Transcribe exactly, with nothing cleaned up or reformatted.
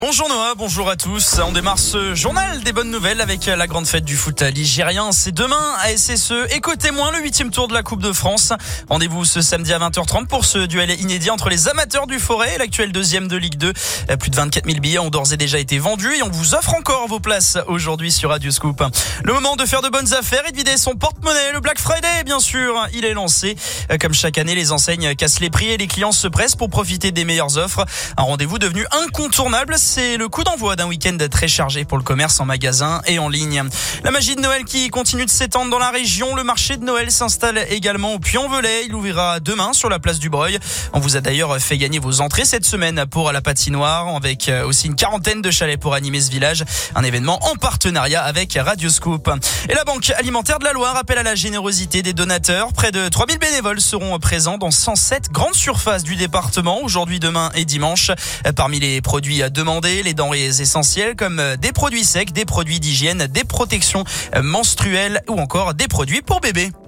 Bonjour Noah, bonjour à tous. On démarre ce journal des bonnes nouvelles avec la grande fête du foot ligérien. C'est demain à S S E. Éco témoin, le huitième tour de la Coupe de France. Rendez-vous ce samedi à vingt heures trente pour ce duel inédit entre les amateurs du Forêt et l'actuel deuxième de Ligue deux. Plus de vingt-quatre mille billets ont d'ores et déjà été vendus et on vous offre encore vos places aujourd'hui sur Radio Scoop. Le moment de faire de bonnes affaires et de vider son porte-monnaie. Le Black Friday, bien sûr, il est lancé. Comme chaque année, les enseignes cassent les prix et les clients se pressent pour profiter des meilleures offres. Un rendez-vous devenu incontournable. C'est le coup d'envoi d'un week-end très chargé pour le commerce en magasin et en ligne. La magie de Noël qui continue de s'étendre dans la région. Le marché de Noël s'installe également au Puy-en-Velay. Il ouvrira demain sur la place du Breuil. On vous a d'ailleurs fait gagner vos entrées cette semaine pour la patinoire, avec aussi une quarantaine de chalets pour animer ce village. Un événement en partenariat avec Radio Scoop. Et la Banque alimentaire de la Loire appelle à la générosité des donateurs. Près de trois mille bénévoles seront présents dans cent sept grandes surfaces du département aujourd'hui, demain et dimanche. Parmi les produits demandés, les denrées essentielles comme des produits secs, des produits d'hygiène, des protections menstruelles ou encore des produits pour bébés.